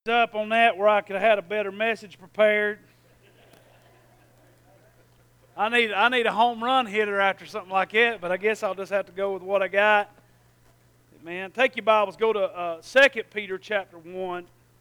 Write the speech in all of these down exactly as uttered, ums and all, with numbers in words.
Up on that where I could have had a better message prepared. I need I need a home run hitter after something like that, but I guess I'll just have to go with what I got. Man, take your Bibles, go to uh, Second Peter chapter one.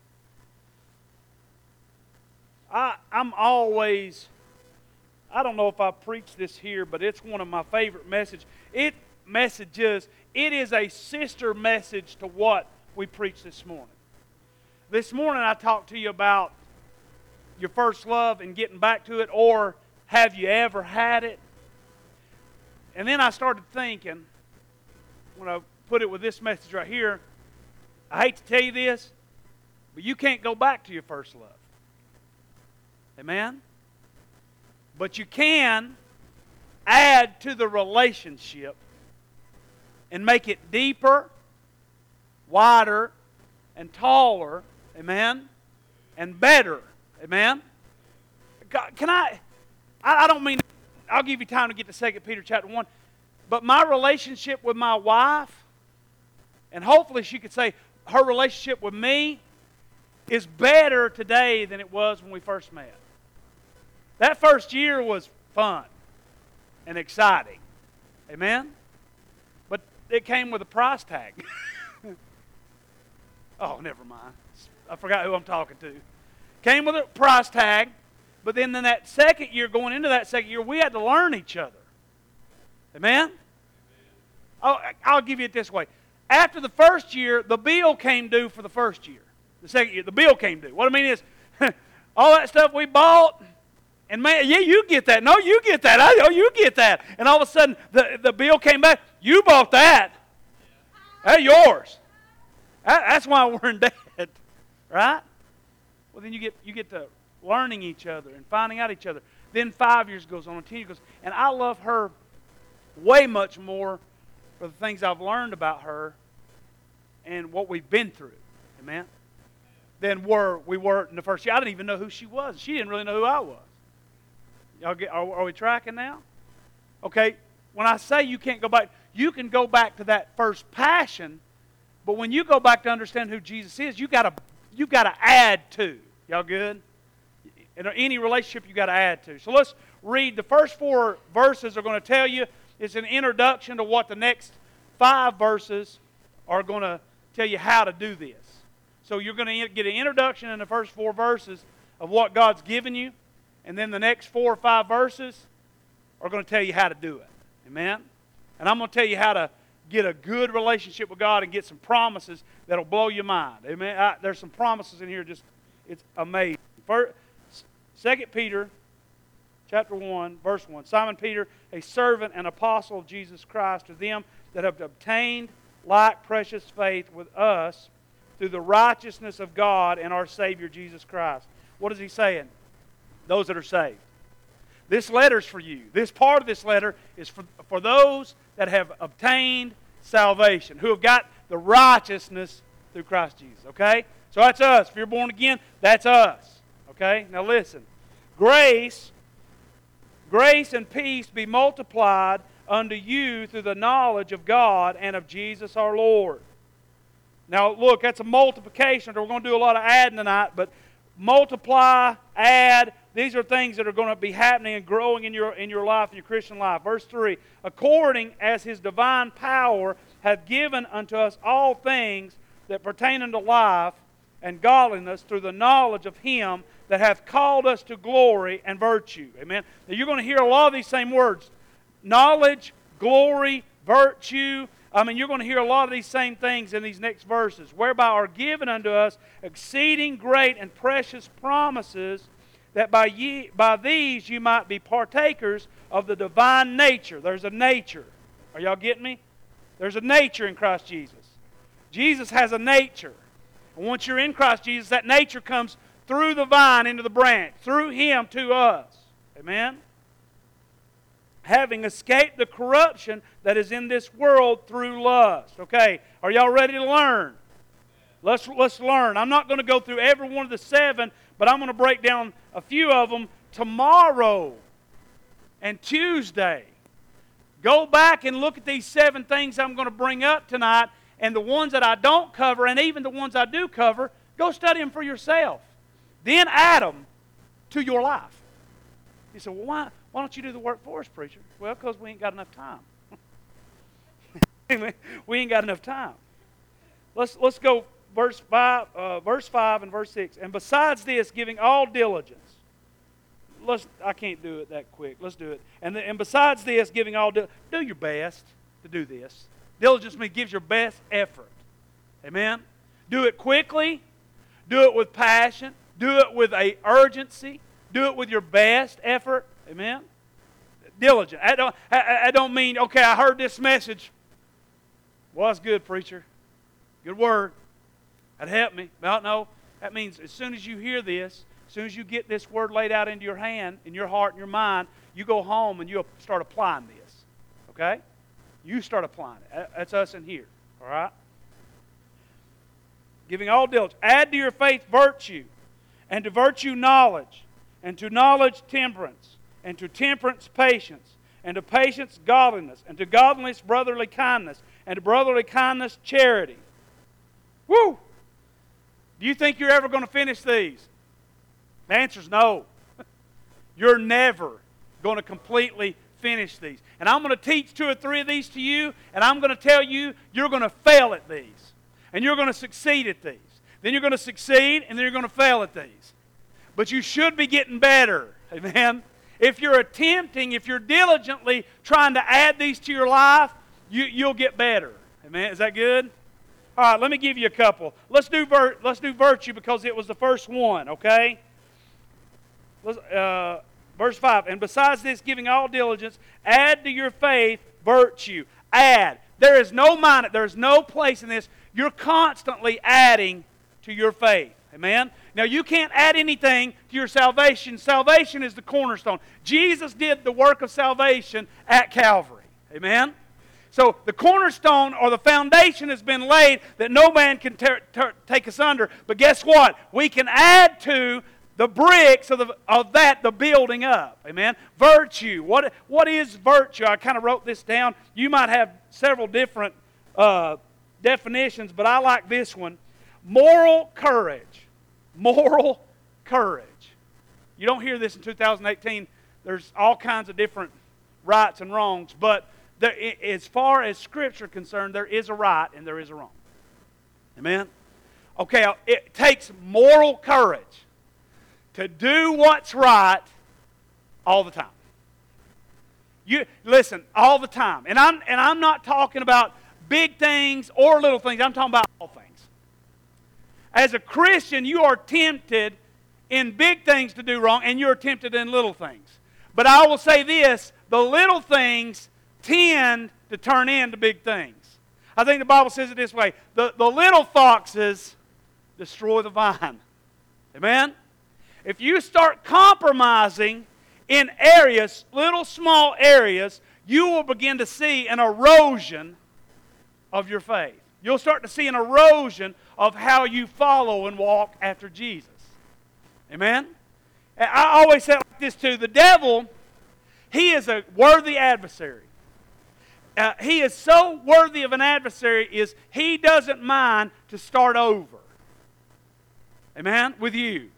I I'm always, I don't know if I preach this here, but it's one of my favorite messages. It messages. It is a sister message to what we preach this morning. This morning I talked to you about your first love and getting back to it, or have you ever had it? And then I started thinking, when I put it with this message right here, I hate to tell you this, but you can't go back to your first love. Amen? But you can add to the relationship and make it deeper, wider, and taller. Amen? And better. Amen? God, can I, I, I don't mean, I'll give you time to get to Second Peter chapter one, but my relationship with my wife, and hopefully she could say her relationship with me, is better today than it was when we first met. That first year was fun and exciting. Amen? But it came with a price tag. Oh, never mind. I forgot who I'm talking to. Came with a price tag, but then in that second year, going into that second year, we had to learn each other. Amen? Oh, I'll give you it this way. After the first year, the bill came due for the first year. The second year, the bill came due. What I mean is, all that stuff we bought, and man, yeah, you get that. No, you get that. I know you get that. And all of a sudden, the, the bill came back. You bought that. That's yours. That, that's why we're in debt. Right? Well, then you get you get to learning each other and finding out each other. Then five years goes on, and ten years goes, and I love her way much more for the things I've learned about her and what we've been through. Amen? Than were we were in the first year. I didn't even know who she was. She didn't really know who I was. Y'all get? Are, are we tracking now? Okay. When I say you can't go back, you can go back to that first passion, but when you go back to understand who Jesus is, you got to. You've got to add to. Y'all good? In any relationship, you've got to add to. So let's read. The first four verses are going to tell you. It's an introduction to what the next five verses are going to tell you how to do this. So you're going to get an introduction in the first four verses of what God's given you. And then the next four or five verses are going to tell you how to do it. Amen? And I'm going to tell you how to get a good relationship with God and get some promises that'll blow your mind. Amen. I, there's some promises in here, just it's amazing. First, Second Peter, chapter one, verse one. Simon Peter, a servant and apostle of Jesus Christ, to them that have obtained like precious faith with us through the righteousness of God and our Savior Jesus Christ. What is he saying? Those that are saved. This letter is for you. This part of this letter is for, for those that have obtained salvation, who have got the righteousness through Christ Jesus. Okay? So that's us. If you're born again, that's us. Okay? Now listen. Grace, grace and peace be multiplied unto you through the knowledge of God and of Jesus our Lord. Now look, that's a multiplication. We're going to do a lot of adding tonight, but multiply, add, these are things that are going to be happening and growing in your, in your life, in your Christian life. Verse three, according as His divine power hath given unto us all things that pertain unto life and godliness through the knowledge of Him that hath called us to glory and virtue. Amen. Now you're going to hear a lot of these same words. Knowledge, glory, virtue. I mean, you're going to hear a lot of these same things in these next verses. Whereby are given unto us exceeding great and precious promises, that by ye, by these you might be partakers of the divine nature. There's a nature. Are y'all getting me? There's a nature in Christ Jesus. Jesus has a nature. And once you're in Christ Jesus, that nature comes through the vine into the branch, through Him to us. Amen? Having escaped the corruption that is in this world through lust. Okay, are y'all ready to learn? Let's, let's learn. I'm not going to go through every one of the seven, but I'm going to break down a few of them tomorrow and Tuesday. Go back and look at these seven things I'm going to bring up tonight, and the ones that I don't cover, and even the ones I do cover, Go study them for yourself. Then add them to your life. You say, well, why, why don't you do the work for us, preacher? Well, because we ain't got enough time. We ain't got enough time. Let's, let's go verse five, uh, verse five and verse six. And besides this, giving all diligence. Let's, I can't do it that quick. Let's do it. And, the, and besides this, giving all diligence. Do your best to do this. Diligence means gives your best effort. Amen? Do it quickly. Do it with passion. Do it with a urgency. Do it with your best effort. Amen? Diligent. I don't, I, I don't mean, okay, I heard this message. Well, that's good, preacher. Good word. That helped me. Well, no. That means as soon as you hear this, as soon as you get this word laid out into your hand, in your heart and your mind, you go home and you'll start applying this. Okay? You start applying it. That's us in here. All right? Giving all diligence. Add to your faith virtue, and to virtue knowledge, and to knowledge temperance, and to temperance patience, and to patience godliness, and to godliness brotherly kindness, and to brotherly kindness charity. Woo! Do you think you're ever going to finish these? The answer is no. You're never going to completely finish these. And I'm going to teach two or three of these to you, and I'm going to tell you you're going to fail at these. And you're going to succeed at these. Then you're going to succeed, and then you're going to fail at these. But you should be getting better. Amen? If you're attempting, if you're diligently trying to add these to your life, you, you'll get better. Amen? Is that good? All right, let me give you a couple. Let's do, vir- let's do virtue because it was the first one, okay? Let's, uh, verse five, and besides this, giving all diligence, add to your faith virtue. Add. There is no mind, there is no place in this. You're constantly adding to your faith. Amen? Now, you can't add anything to your salvation. Salvation is the cornerstone. Jesus did the work of salvation at Calvary. Amen? So, the cornerstone or the foundation has been laid that no man can ter- ter- take us under. But guess what? We can add to the bricks of, the, of that, the building up. Amen? Virtue. What, what is virtue? I kind of wrote this down. You might have several different uh, definitions, but I like this one. Moral courage. Moral courage. You don't hear this in two thousand eighteen. There's all kinds of different rights and wrongs, but there, as far as Scripture is concerned, there is a right and there is a wrong. Amen? Okay, it takes moral courage to do what's right all the time. You listen, all the time. And I'm and I'm not talking about big things or little things. I'm talking about all things. As a Christian, you are tempted in big things to do wrong, and you're tempted in little things. But I will say this, the little things tend to turn into big things. I think the Bible says it this way, the, the little foxes destroy the vine. Amen? If you start compromising in areas, little small areas, you will begin to see an erosion of your faith. You'll start to see an erosion of how you follow and walk after Jesus. Amen? And I always say it like this too. The devil, he is a worthy adversary. Uh, he is so worthy of an adversary is he doesn't mind to start over. Amen? With you.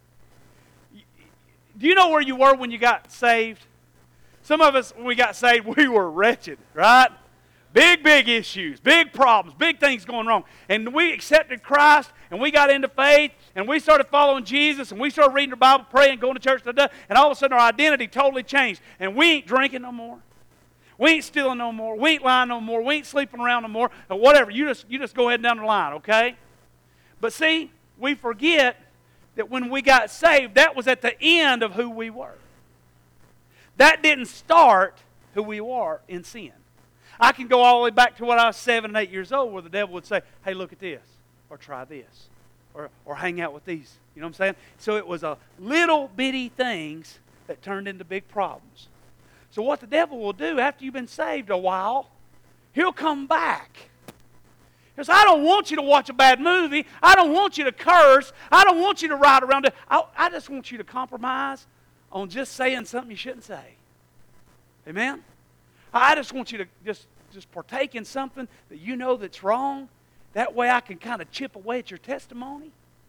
Do you know where you were when you got saved? Some of us, when we got saved, we were wretched, right? Big, big issues, big problems, big things going wrong. And we accepted Christ, and we got into faith, and we started following Jesus, and we started reading the Bible, praying, going to church, and all of a sudden our identity totally changed. And we ain't drinking no more. We ain't stealing no more. We ain't lying no more. We ain't sleeping around no more. Or whatever. You just, you just go ahead and down the line, okay? But see, we forget that when we got saved, that was at the end of who we were. That didn't start who we were in sin. I can go all the way back to when I was seven and eight years old where the devil would say, hey, look at this, or try this, or, or hang out with these. You know what I'm saying? So it was a little bitty things that turned into big problems. So what the devil will do after you've been saved a while, he'll come back. He says, I don't want you to watch a bad movie. I don't want you to curse. I don't want you to ride around it. I, I just want you to compromise on just saying something you shouldn't say. Amen? I just want you to just, just partake in something that you know that's wrong. That way I can kind of chip away at your testimony.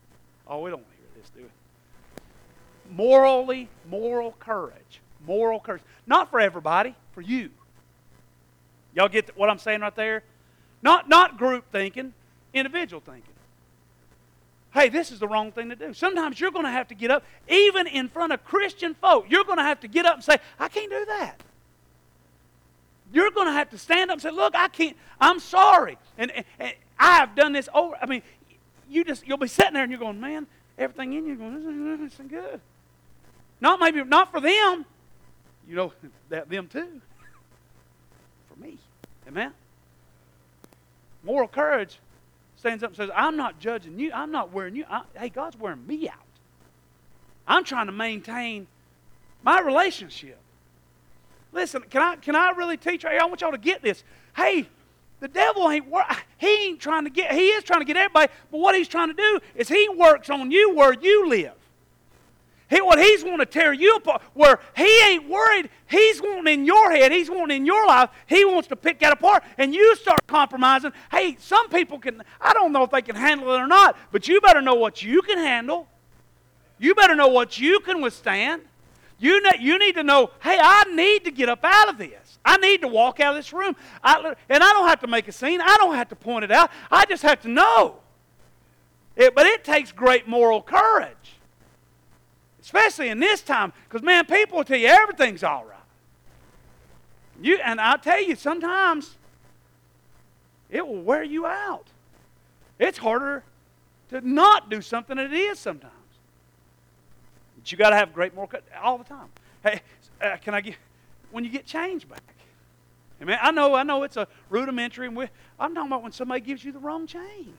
Oh, we don't want to hear this, do we? Morally, moral courage. Moral courage. Not for everybody, for you. Y'all get what I'm saying right there? Not, not group thinking, individual thinking. Hey, this is the wrong thing to do. Sometimes you're going to have to get up, even in front of Christian folk, you're going to have to get up and say, I can't do that. You're going to have to stand up and say, look, I can't, I'm sorry. And, and, and I have done this over. I mean, you just, you'll be sitting there and you're going, man, everything in you is going, this isn't good. Not maybe, not for them. You know, that them too. For me. Amen? Moral courage stands up and says, I'm not judging you. I'm not wearing you. I, hey, God's wearing me out. I'm trying to maintain my relationship. Listen, can I can I really teach you? I want y'all to get this. Hey, the devil ain't he ain't trying to get, he is trying to get everybody, but what he's trying to do is he works on you where you live. He, what he's wanting to tear you apart, where he ain't worried, he's wanting in your head, he's wanting in your life, he wants to pick that apart, and you start compromising. Hey, some people can, I don't know if they can handle it or not, but you better know what you can handle. You better know what you can withstand. You, ne- you need to know, hey, I need to get up out of this. I need to walk out of this room. I, and I don't have to make a scene. I don't have to point it out. I just have to know. It, but it takes great moral courage. Especially in this time. Because, man, people will tell you everything's all right. You, and I'll tell you, sometimes it will wear you out. It's harder to not do something than it is sometimes. But you got to have great moral courage all the time. Hey, uh, can I get, when you get change back? Amen. I know, I know it's a rudimentary, and we, I'm talking about when somebody gives you the wrong change.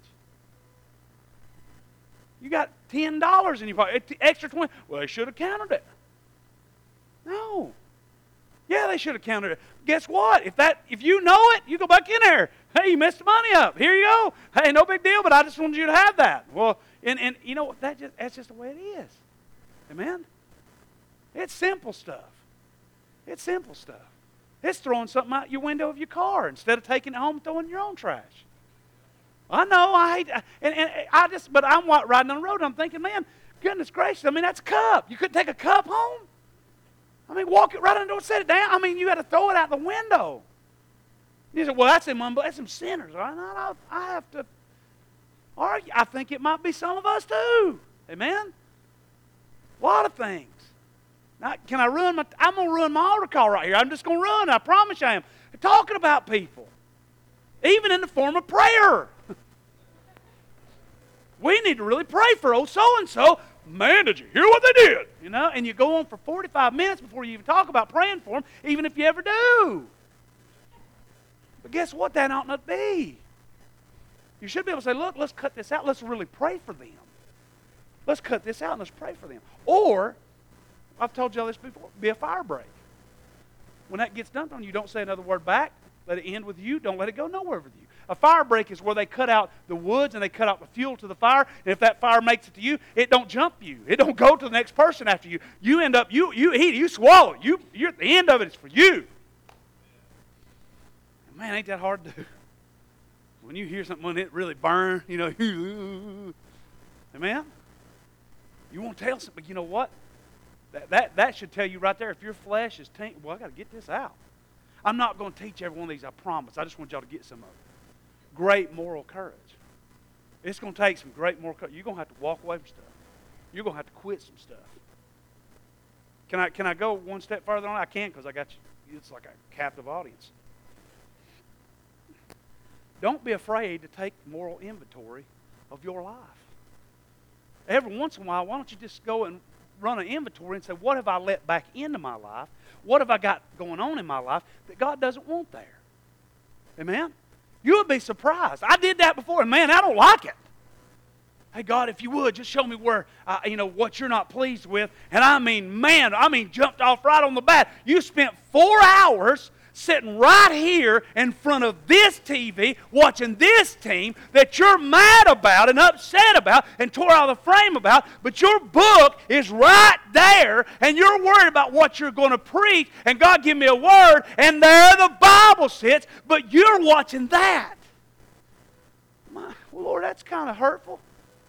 You got ten dollars in your pocket, extra twenty. Well, they should have counted it. No. Yeah, they should have counted it. Guess what? If that, if you know it, you go back in there. Hey, you messed the money up. Here you go. Hey, no big deal, but I just wanted you to have that. Well, and, and you know what? That just, that's just the way it is. Amen? It's simple stuff. It's simple stuff. It's throwing something out your window of your car instead of taking it home and throwing your own trash. I know, I hate, and, and I just, but I'm riding on the road and I'm thinking, man, goodness gracious, I mean, that's a cup. You couldn't take a cup home? I mean, walk it right on the door, set it down. I mean, you had to throw it out the window. You say, well, that's them, that's some sinners. I, I, I have to argue. I think it might be some of us too. Amen? A lot of things. Now, can I ruin my, I'm going to ruin my altar call right here. I'm just going to ruin it. I promise you I am. I'm talking about people. Even in the form of prayer. We need to really pray for old so-and-so. Man, did you hear what they did? You know, and you go on for forty-five minutes before you even talk about praying for them, even if you ever do. But guess what? That ought not be. You should be able to say, look, let's cut this out. Let's really pray for them. Let's cut this out and let's pray for them. Or, I've told you all this before, be a fire break. When that gets dumped on you, don't say another word back. Let it end with you. Don't let it go nowhere with you. A fire break is where they cut out the woods and they cut out the fuel to the fire. And if that fire makes it to you, it don't jump you. It don't go to the next person after you. You end up, you you eat, you swallow. You, you're, the end of it is for you. And man, ain't that hard to do. When you hear something when it really burn, you know, amen? You want to tell something, you know what? That, that, that should tell you right there, if your flesh is tainted, well, I got to get this out. I'm not going to teach every one of these, I promise. I just want y'all to get some of it. Great moral courage. It's going to take some great moral courage. You're going to have to walk away from stuff. You're going to have to quit some stuff. Can I, can I go one step further on? I can because I got you. It's like a captive audience. Don't be afraid to take moral inventory of your life. Every once in a while, why don't you just go and run an inventory and say, what have I let back into my life? What have I got going on in my life that God doesn't want there? Amen? You would be surprised. I did that before, and man, I don't like it. Hey, God, if you would, just show me where, uh, you know, what you're not pleased with. And I mean, man, I mean, jumped off right on the bat. You spent four hours sitting right here in front of this T V watching this team that you're mad about and upset about and tore out of the frame about, but your book is right there and you're worried about what you're going to preach and God give me a word and there the Bible sits, but you're watching that. My Lord, that's kind of hurtful.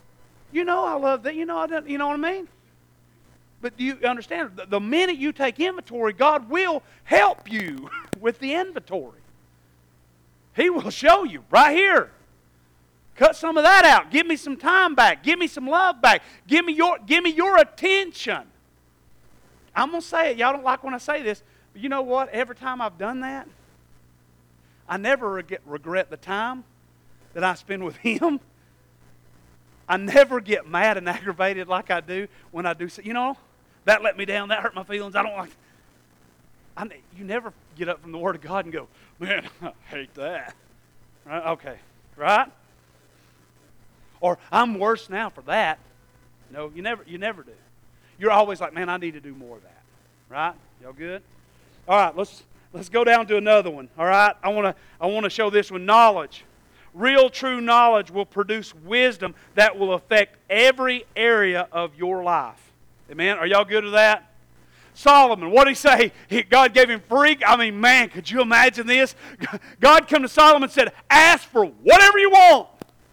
You know I love that. You know I don't, you know what I mean? But do you understand? The, the minute you take inventory, God will help you with the inventory. He will show you right here. Cut some of that out. Give me some time back. Give me some love back. Give me your, give me your attention. I'm going to say it. Y'all don't like when I say this. But you know what? Every time I've done that, I never regret, regret the time that I spend with Him. I never get mad and aggravated like I do when I do. You know, that let me down. That hurt my feelings. I don't like. I, you never get up from the Word of God and go, man, I hate that. Right? Okay. Right? Or I'm worse now for that. No, you never, you never do. You're always like, man, I need to do more of that. Right? Y'all good? All right, let's let's go down to another one. All right? I want to I want to show this one. Knowledge. Real true knowledge will produce wisdom that will affect every area of your life. Amen? Are y'all good with that? Solomon, what did he say? He, God gave him free. I mean, man, could you imagine this? God come to Solomon and said, ask for whatever you want.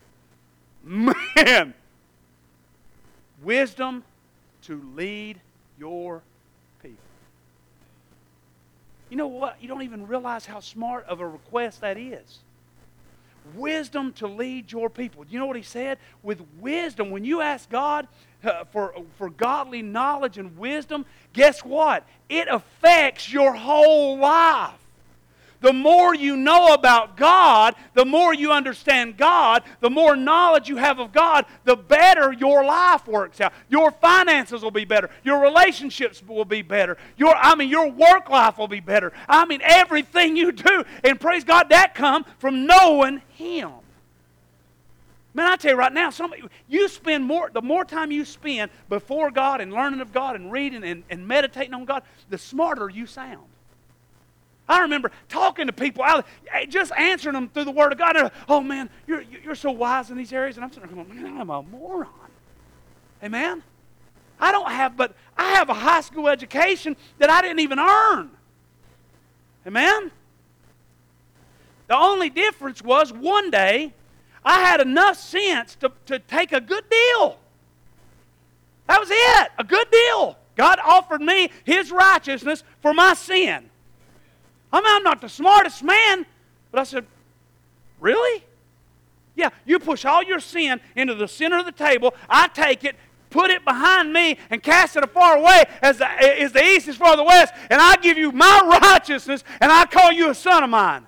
Man. Wisdom to lead your people. You know what? You don't even realize how smart of a request that is. Wisdom to lead your people. You know what he said? With wisdom, when you ask God uh, for, for godly knowledge and wisdom, guess what? It affects your whole life. The more you know about God, the more you understand God, the more knowledge you have of God, the better your life works out. Your finances will be better. Your relationships will be better. Your, I mean, your work life will be better. I mean, everything you do. And praise God, that comes from knowing Him. Man, I tell you right now, some, you spend more, the more time you spend before God and learning of God and reading and, and meditating on God, the smarter you sound. I remember talking to people, just answering them through the Word of God. Oh, man, you're, you're so wise in these areas. And I'm sitting there going, man, I'm a moron. Amen? I don't have, but I have a high school education that I didn't even earn. Amen? The only difference was one day I had enough sense to, to take a good deal. That was it, a good deal. God offered me His righteousness for my sin. I mean, I'm not the smartest man, but I said, really? Yeah, you push all your sin into the center of the table. I take it, put it behind me, and cast it afar away as the, as the east is far the west, and I give you my righteousness, and I call you a son of mine.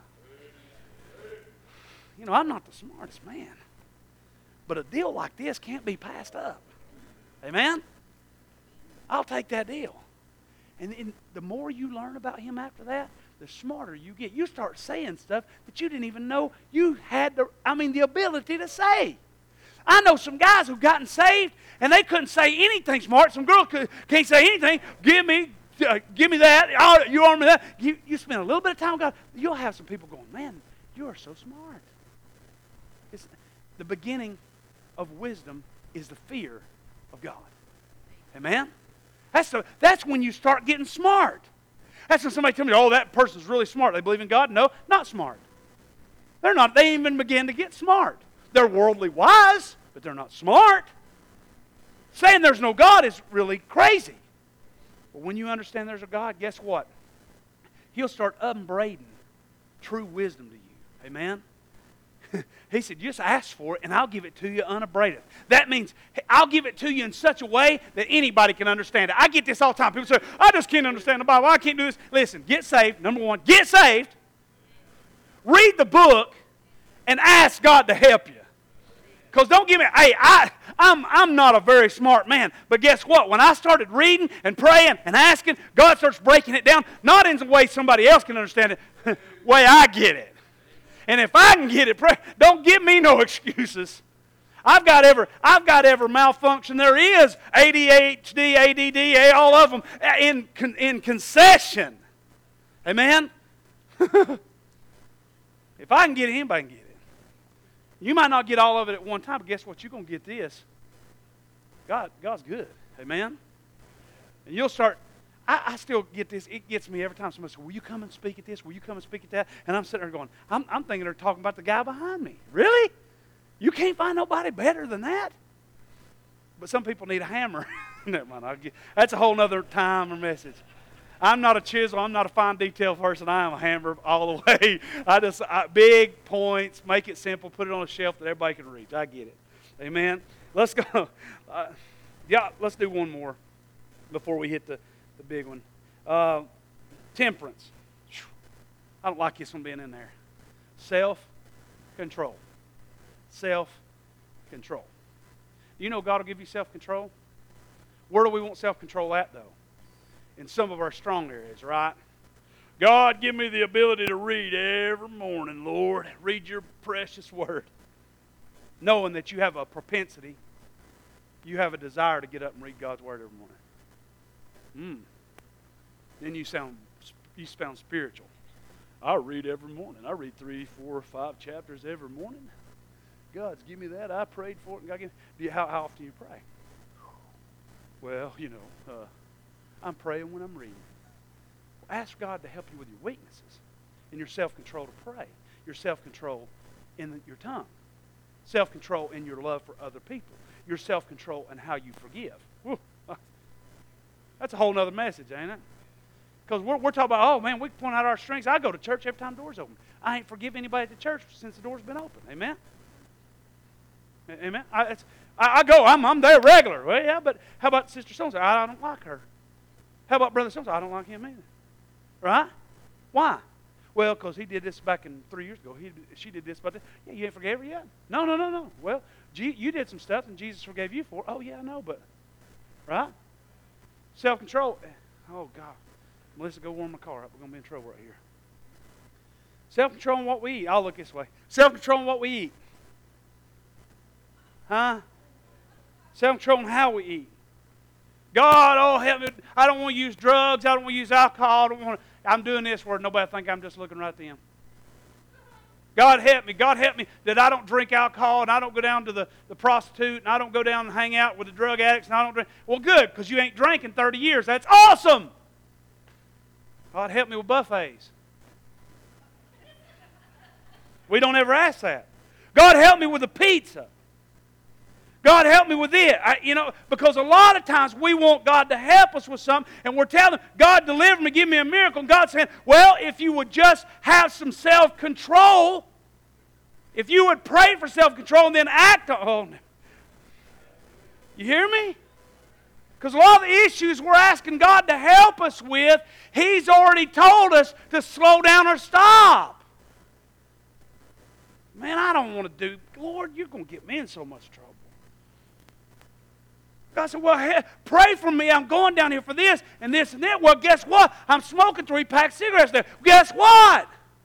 You know, I'm not the smartest man, but a deal like this can't be passed up. Amen? I'll take that deal. And, and the more you learn about Him after that, the smarter you get. You start saying stuff that you didn't even know you had the, I mean, the ability to say. I know some guys who've gotten saved and they couldn't say anything smart. Some girls could, can't say anything. Give me, uh, give me that. Oh, you arm me that. You, you spend a little bit of time with God. You'll have some people going, man, you are so smart. It's, the beginning of wisdom is the fear of God. Amen? That's, the, that's when you start getting smart. That's when somebody tells me, oh, that person's really smart. They believe in God. No, not smart. They're not. They even begin to get smart. They're worldly wise, but they're not smart. Saying there's no God is really crazy. But when you understand there's a God, guess what? He'll start upbraiding true wisdom to you. Amen? He said, just ask for it, and I'll give it to you unabraded. That means I'll give it to you in such a way that anybody can understand it. I get this all the time. People say, I just can't understand the Bible. I can't do this. Listen, get saved. Number one, get saved. Read the book, and ask God to help you. Because don't give me, hey, I, I'm, I'm not a very smart man. But guess what? When I started reading and praying and asking, God starts breaking it down, not in the way somebody else can understand it, the way I get it. And if I can get it, don't give me no excuses. I've got every, I've got every malfunction there is, A D H D, A D D, all of them, in, in concession. Amen? If I can get it, anybody can get it. You might not get all of it at one time, but guess what? You're going to get this. God, God's good. Amen? And you'll start... I, I still get this. It gets me every time somebody says, will you come and speak at this? Will you come and speak at that? And I'm sitting there going, I'm, I'm thinking they're talking about the guy behind me. Really? You can't find nobody better than that? But some people need a hammer. Never mind. I'll get, that's a whole nother time or message. I'm not a chisel. I'm not a fine detail person. I am a hammer all the way. I just I, big points, make it simple, put it on a shelf that everybody can reach. I get it. Amen. Let's go. Uh, yeah, let's do one more before we hit the, the big one. Uh, temperance. I don't like this one being in there. Self-control. Self-control. You know God will give you self-control? Where do we want self-control at, though? In some of our strong areas, right? God, give me the ability to read every morning, Lord. Read your precious word. Knowing that you have a propensity, you have a desire to get up and read God's word every morning. Hmm. Then you sound, you sound spiritual. I read every morning. I read three, four, five chapters every morning. God's give me that. I prayed for it. And God gave me. How, how often do you pray? Well, you know, uh, I'm praying when I'm reading. Well, ask God to help you with your weaknesses and your self-control to pray, your self-control in the, your tongue, self-control in your love for other people, your self-control in how you forgive. Whew. That's a whole other message, ain't it? Because we're, we're talking about, oh, man, we point out our strengths. I go to church every time the door's open. I ain't forgive anybody at the church since the door's been open. Amen? Amen? I, it's, I, I go, I'm, I'm there regular. Well, yeah, but how about Sister so-and-so? I, I don't like her. How about Brother so-and-so? I don't like him either. Right? Why? Well, because he did this back in three years ago. He, she did this about this. Yeah, you ain't forgave her yet? No, no, no, no. Well, G, you did some stuff and Jesus forgave you for it. Oh, yeah, I know, but, right? Self-control. Oh, God. Melissa, go warm my car up. We're going to be in trouble right here. Self-control on what we eat. I'll look this way. Self-control on what we eat. Huh? Self-control on how we eat. God, oh, help me. I don't want to use drugs. I don't want to use alcohol. I don't want to, I'm doing this where nobody think I'm just looking right at them. God help me. God help me that I don't drink alcohol and I don't go down to the, the prostitute and I don't go down and hang out with the drug addicts and I don't drink. Well, good, because you ain't drank in thirty years. That's awesome. God help me with buffets. We don't ever ask that. God help me with the pizza. God help me with it. I, you know, because a lot of times we want God to help us with something and we're telling God, deliver me, give me a miracle. And God's saying, well, if you would just have some self-control, if you would pray for self-control and then act on it. You hear me? Because a lot of the issues we're asking God to help us with, He's already told us to slow down or stop. Man, I don't want to do, Lord, you're going to get me in so much trouble. God said, well, hey, pray for me. I'm going down here for this and this and that. Well, guess what? I'm smoking three packs of cigarettes there. Guess what?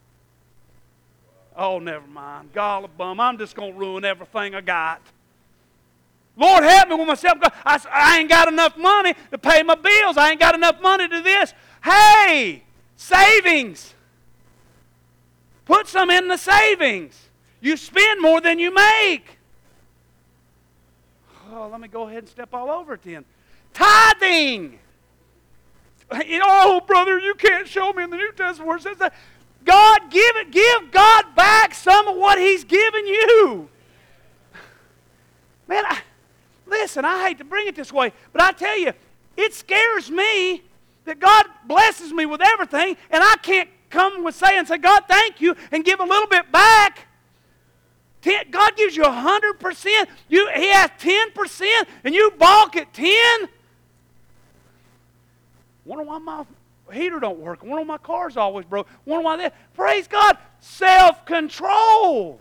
Oh, never mind. Golly bum, I'm just going to ruin everything I got. Lord, help me with myself. I, I ain't got enough money to pay my bills. I ain't got enough money to do this. Hey, savings. Put some in the savings. You spend more than you make. Oh, let me go ahead and step all over it then. Tithing. You know, oh, brother, you can't show me in the New Testament where it says that. God, give it, give God back some of what He's given you. Man, I, listen, I hate to bring it this way, but I tell you, it scares me that God blesses me with everything, and I can't come with saying, say, God, thank you, and give a little bit back. God gives you one hundred percent. You, He has ten percent, and you balk at ten. Wonder why my heater don't work. Wonder why my car's always broke. Wonder why that. Praise God. Self-control.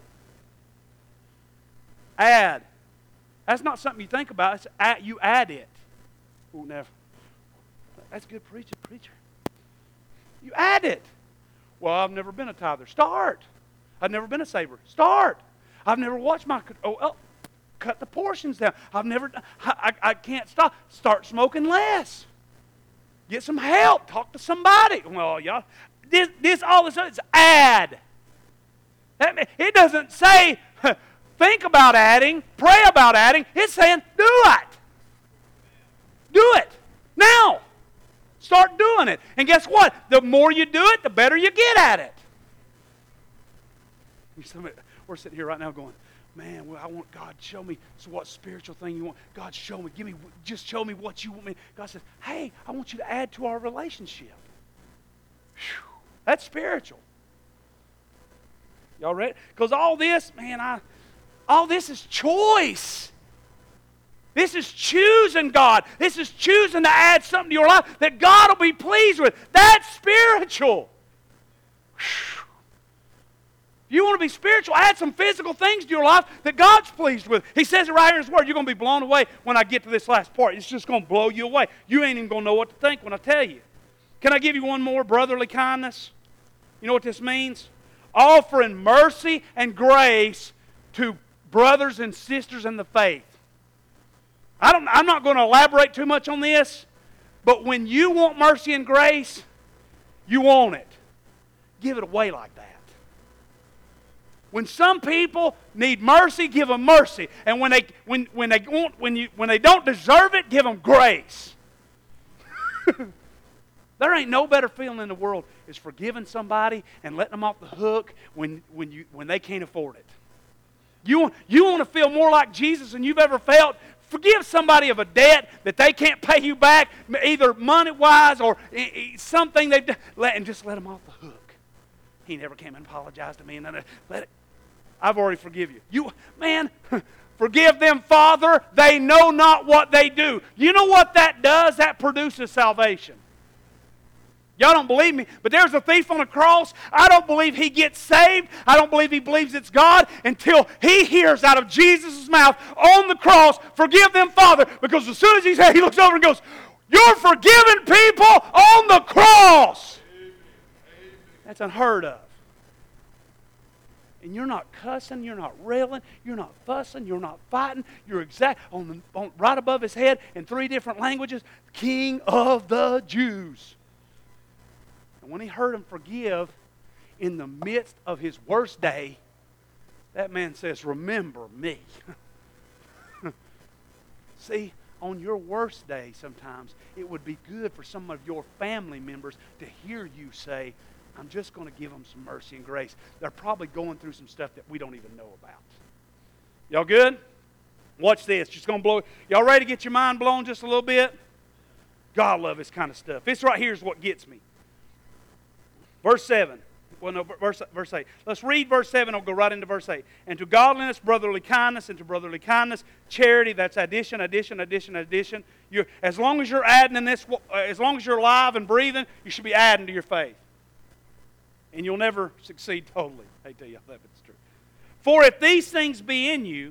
Add. That's not something you think about. It's add, you add it. Oh, never. That's good preaching, preacher. You add it. Well, I've never been a tither. Start. I've never been a saver. Start. I've never watched my, oh, oh, cut the portions down. I've never, I, I, I can't stop. Start smoking less. Get some help. Talk to somebody. Well, y'all, this, this all this is add. It doesn't say, think about adding, pray about adding. It's saying, do it. Do it. Now. Start doing it. And guess what? The more you do it, the better you get at it. We're sitting here right now going, man, well, I want God to show me so what spiritual thing you want. God, show me. Give me, just show me what you want me. God says, hey, I want you to add to our relationship. Whew, that's spiritual. Y'all ready? Because all this, man, I, all this is choice. This is choosing God. This is choosing to add something to your life that God will be pleased with. That's spiritual. Whew. If you want to be spiritual, add some physical things to your life that God's pleased with. He says it right here in His Word. You're going to be blown away when I get to this last part. It's just going to blow you away. You ain't even going to know what to think when I tell you. Can I give you one more? Brotherly kindness. You know what this means? Offering mercy and grace to brothers and sisters in the faith. I don't, I'm not going to elaborate too much on this, but when you want mercy and grace, you want it. Give it away like that. When some people need mercy, give them mercy. And when they when when they want when you when they don't deserve it, give them grace. There ain't no better feeling in the world is forgiving somebody and letting them off the hook when when you when they can't afford it. You want you want to feel more like Jesus than you've ever felt. Forgive somebody of a debt that they can't pay you back, either money-wise or something they've done, and just let them off the hook. He never came and apologized to me, and then let it. I've already forgive you. You, man, forgive them, Father. They know not what they do. You know what that does? That produces salvation. Y'all don't believe me, but there's a thief on the cross. I don't believe he gets saved. I don't believe he believes it's God until he hears out of Jesus' mouth on the cross, forgive them, Father. Because as soon as he said, he looks over and goes, you're forgiving people on the cross. That's unheard of. And you're not cussing, you're not railing, you're not fussing, you're not fighting. You're exact on, the, on right above his head in three different languages, King of the Jews. And when he heard him forgive in the midst of his worst day, that man says, remember me. See, on your worst day sometimes, it would be good for some of your family members to hear you say, I'm just going to give them some mercy and grace. They're probably going through some stuff that we don't even know about. Y'all good? Watch this. Just going to blow. Y'all ready to get your mind blown just a little bit? God love this kind of stuff. This right here is what gets me. Verse seven. Well, no, verse, verse eight. Let's read verse seven. I'll go right into verse eight. And to godliness, brotherly kindness, and to brotherly kindness, charity. That's addition, addition, addition, addition. You're, as long as you're adding in this, as long as you're alive and breathing, you should be adding to your faith. And you'll never succeed totally. I tell you that, but it's true. For if these things be in you,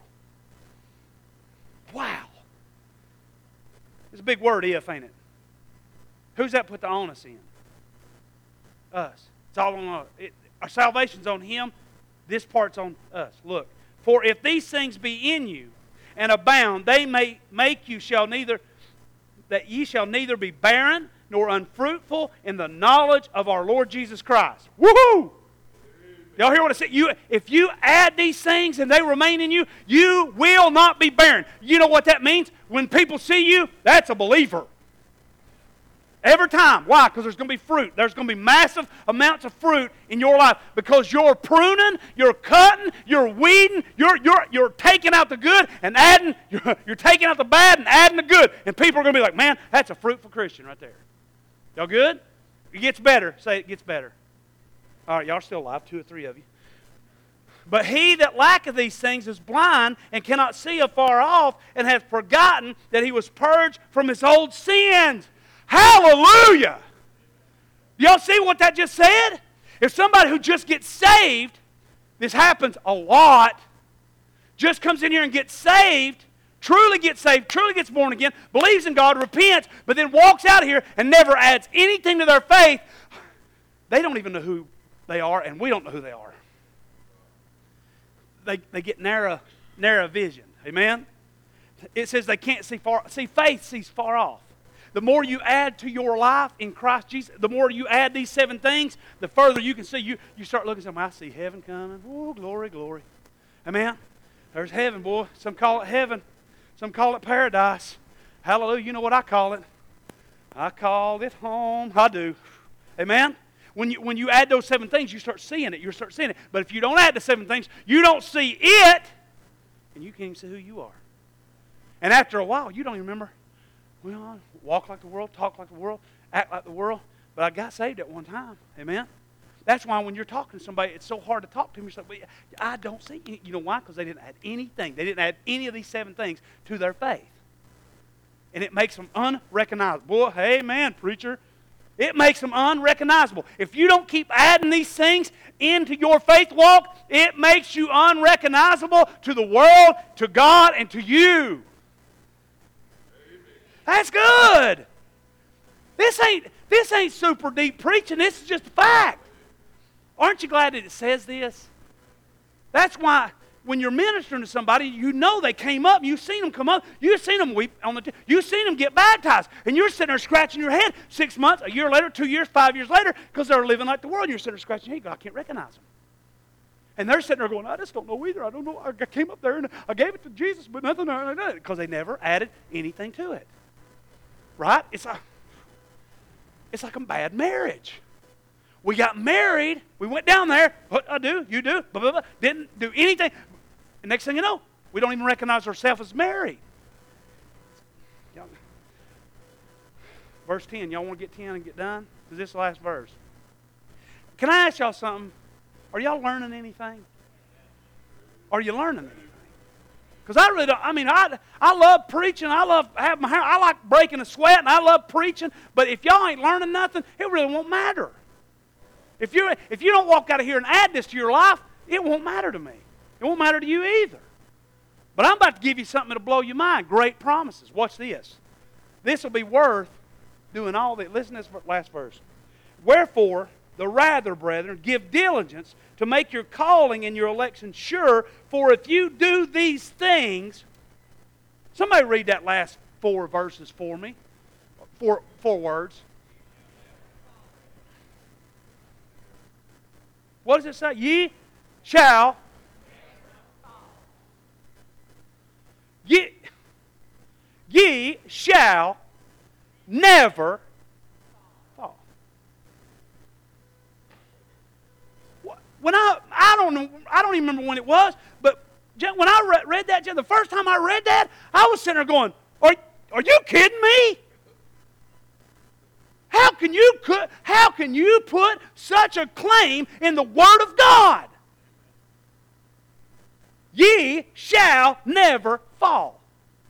whew, wow. It's a big word, if, ain't it? Who's that put the onus in? Us. It's all on us. It, our salvation's on Him. This part's on us. Look. For if these things be in you and abound, they may make you shall neither, that ye shall neither be barren, nor unfruitful in the knowledge of our Lord Jesus Christ. Woohoo! Y'all hear what I said? You, if you add these things and they remain in you, you will not be barren. You know what that means? When people see you, that's a believer. Every time. Why? Because there's going to be fruit. There's going to be massive amounts of fruit in your life because you're pruning, you're cutting, you're weeding, you're, you're, you're taking out the good and adding, you're, you're taking out the bad and adding the good. And people are going to be like, man, that's a fruitful Christian right there. Y'all good? It gets better. Say it gets better. All right, y'all are still alive, two or three of you. But he that lacketh these things is blind and cannot see afar off and hath forgotten that he was purged from his old sins. Hallelujah! Y'all see what that just said? If somebody who just gets saved, this happens a lot, just comes in here and gets saved, truly gets saved, truly gets born again, believes in God, repents, but then walks out of here and never adds anything to their faith, they don't even know who they are, and we don't know who they are. They, they get narrow, narrow vision. Amen? It says they can't see far. See, faith sees far off. The more you add to your life in Christ Jesus, the more you add these seven things, the further you can see. You, you start looking at something, I see heaven coming. Oh, glory, glory. Amen? There's heaven, boy. Some call it heaven. Some call it paradise. Hallelujah. You know what I call it? I call it home. I do. Amen? When you, when you add those seven things, you start seeing it. You start seeing it. But if you don't add the seven things, you don't see it, and you can't even see who you are. And after a while, you don't even remember, well, I walk like the world, talk like the world, act like the world, but I got saved at one time. Amen? That's why when you're talking to somebody, it's so hard to talk to them. You're like, well, I don't see any. You know why? Because they didn't add anything. They didn't add any of these seven things to their faith. And it makes them unrecognizable. Hey, man, preacher. It makes them unrecognizable. If you don't keep adding these things into your faith walk, it makes you unrecognizable to the world, to God, and to you. That's good. This ain't, this ain't super deep preaching. This is just a fact. Aren't you glad that it says this? That's why when you're ministering to somebody, you know they came up. You've seen them come up. You've seen them weep on the. T- you've seen them get baptized, and you're sitting there scratching your head. Six months, a year later, two years, five years later, because they're living like the world. And you're sitting there scratching your head. God, I can't recognize them. And they're sitting there going, I just don't know either. I don't know. I came up there and I gave it to Jesus, but nothing. Because they never added anything to it. Right? It's a. It's like a bad marriage. We got married. We went down there. What I do, you do. Blah, blah, blah. Didn't do anything. And next thing you know, we don't even recognize ourselves as married. Y'all, verse ten. Y'all want to get ten and get done? Because this is the last verse. Can I ask y'all something? Are y'all learning anything? Are you learning anything? Because I really don't, I mean, I, I love preaching. I love having my hair. I like breaking a sweat, and I love preaching. But if y'all ain't learning nothing, it really won't matter. If, you're, if you don't walk out of here and add this to your life, it won't matter to me. It won't matter to you either. But I'm about to give you something that'll blow your mind. Great promises. Watch this. This will be worth doing all the, listen to this last verse. Wherefore, the rather, brethren, give diligence to make your calling and your election sure, for if you do these things, somebody read that last four verses for me. Four, four words. What does it say? Ye shall ye, ye shall never fall. When I I don't know I don't even remember when it was, but when I read, read that the first time I read that, I was sitting there going, "Are are you kidding me? How can you how can you put such a claim in the Word of God? Ye shall never fall."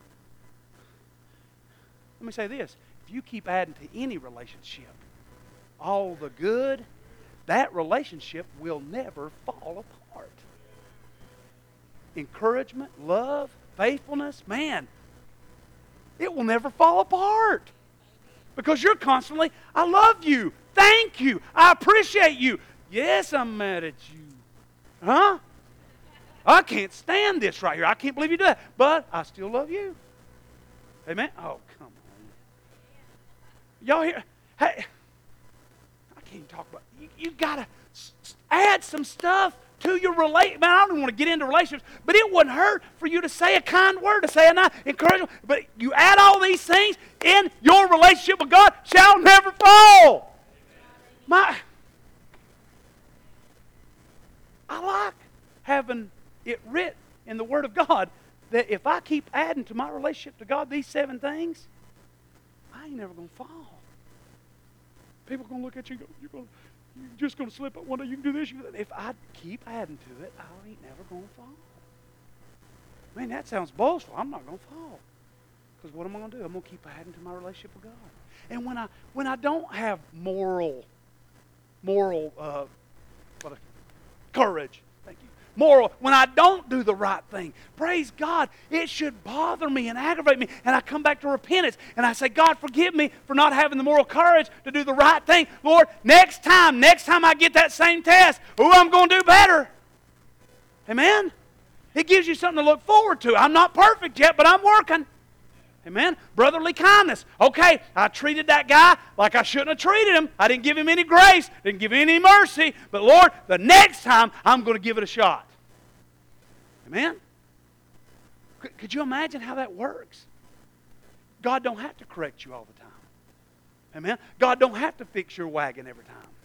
Let me say this. If you keep adding to any relationship all the good, that relationship will never fall apart. Encouragement, love, faithfulness, man, it will never fall apart. Because you're constantly, I love you, thank you, I appreciate you. Yes, I'm mad at you. Huh? I can't stand this right here. I can't believe you do that. But I still love you. Amen? Oh, come on. Y'all hear? Hey, I can't even talk about it. You, you got to add some stuff to your relationship. Man, I don't even want to get into relationships, but it wouldn't hurt for you to say a kind word, to say a nice encouragement. But you add all these things in your relationship with God, shall never fall. My, I like having it writ in the Word of God that if I keep adding to my relationship to God these seven things, I ain't never going to fall. People are going to look at you and go, you're going to You're just going to slip up one day. You can do this. You can do that. If I keep adding to it, I ain't never going to fall. Man, that sounds boastful. I'm not going to fall. Because what am I going to do? I'm going to keep adding to my relationship with God. And when I when I don't have moral, moral, uh, what a, courage, thank you, moral, when I don't do the right thing, praise God, it should bother me and aggravate me. And I come back to repentance and I say, God, forgive me for not having the moral courage to do the right thing. Lord, next time, next time I get that same test, oh, I'm going to do better. Amen? It gives you something to look forward to. I'm not perfect yet, but I'm working. Amen? Brotherly kindness. Okay, I treated that guy like I shouldn't have treated him. I didn't give him any grace, didn't give him any mercy. But Lord, the next time, I'm going to give it a shot. Amen? Could, could you imagine how that works? God don't have to correct you all the time. Amen? God don't have to fix your wagon every time.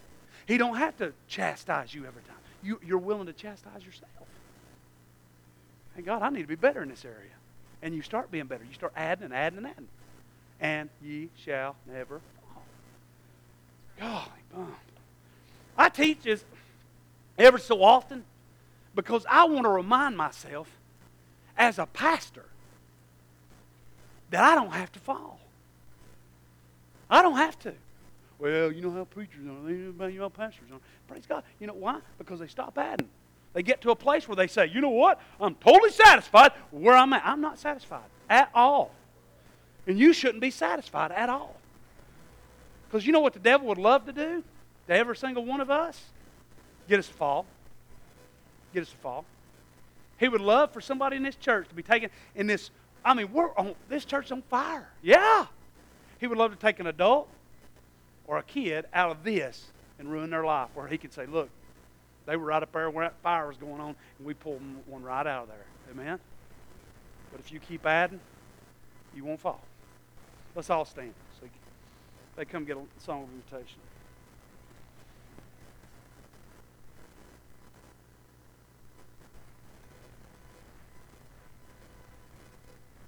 He don't have to chastise you every time. You, you're willing to chastise yourself. Hey, God, I need to be better in this area. And you start being better. You start adding and adding and adding. And ye shall never fall. Golly bum. I teach this every so often because I want to remind myself as a pastor that I don't have to fall. I don't have to. Well, you know how preachers are. They know how pastors are. Praise God. You know why? Because they stop adding. They get to a place where they say, you know what? I'm totally satisfied where I'm at. I'm not satisfied at all. And you shouldn't be satisfied at all. Because you know what the devil would love to do to every single one of us? Get us to fall. Get us to fall. He would love for somebody in this church to be taken in this, I mean, we're on, this church is on fire. Yeah. He would love to take an adult or a kid out of this and ruin their life, where he could say, look, they were right up there where that fire was going on, and we pulled one right out of there. Amen? But if you keep adding, you won't fall. Let's all stand so they come get a song of invitation.